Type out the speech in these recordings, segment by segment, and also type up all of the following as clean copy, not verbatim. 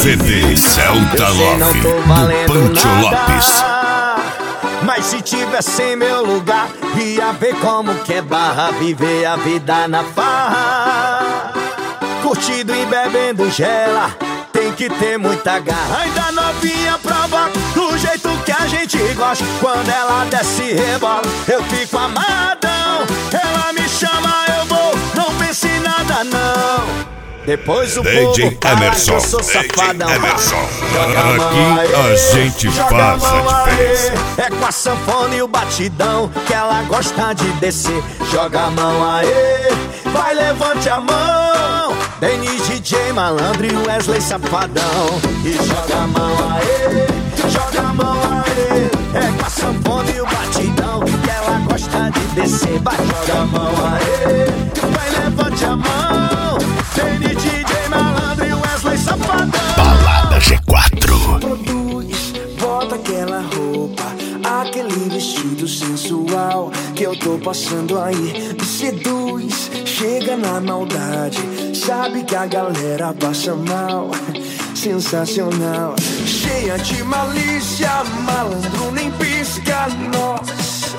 CD Celta Love do Pancho Lopes. Mas se tivesse em meu lugar, ia ver como que é barra, viver a vida na farra. Curtindo e bebendo gela, tem que ter muita garra. Ainda novinha prova do jeito que a gente gosta. Quando ela desce e rebola, eu fico amarradão. Ela me chama, eu vou, não pense em nada não. Depois o DJ povo fala Emerson, que eu sou safadão. Emerson. Joga a mão, Aqui aê, a gente faz a diferença. É com a sanfona e o batidão que ela gosta de descer. Joga a mão aí, vai, levante a mão. Denis, DJ Malandro e Wesley Safadão. E joga a mão aí, joga a mão aí. É com a sanfona e o batidão que ela gosta de descer. Vai, joga a mão aí, vai, levante a mão. Denis, DJ Malandro e Wesley Safadão. Balada G4. Produz, bota aquela roupa, aquele vestido sensual que eu tô passando aí. Me seduz, chega na maldade, sabe que a galera passa mal. Sensacional, cheia de malícia, malandro nem pisca. Nossa,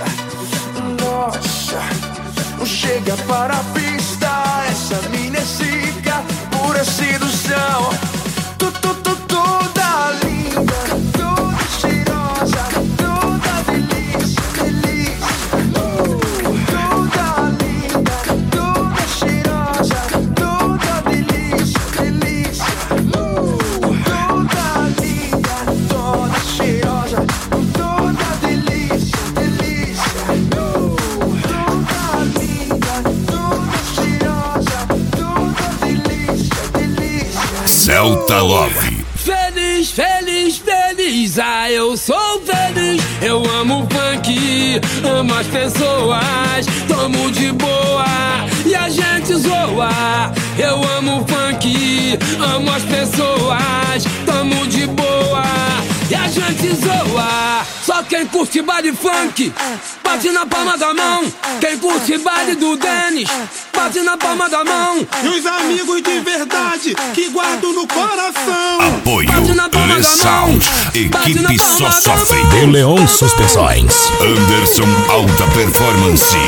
nossa, chega para a pista, essa mina é zica, pura sedução. Toda linda, toda cheirosa, toda delícia, delícia. Toda linda, toda cheirosa, toda delícia, delícia. Toda linda, toda cheirosa, toda delícia, delícia. Toda linda, toda cheirosa, toda delícia, delícia. Celta Love. Feliz, feliz, feliz, ah, eu sou feliz. Eu amo o funk, amo as pessoas, tomo de boa e a gente zoa. Eu amo o funk, amo as pessoas, tomo de boa e a gente zoa. Só quem curte baile funk, bate na palma da mão. Quem curte baile do Denis, bate na palma da mão. E os amigos de verdade que guardo no coração. Apoio Le Sound. Equipe só sofre. De Leon Suspensões. Anderson Alta Performance.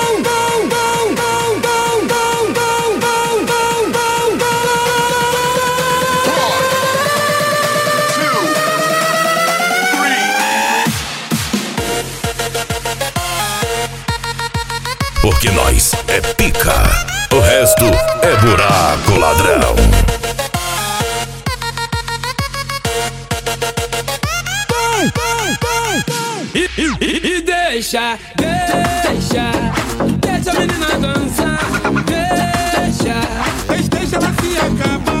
Porque nós é pica, o resto é buraco, ladrão. E deixa a menina dançar, deixa Deixa ela se acabar.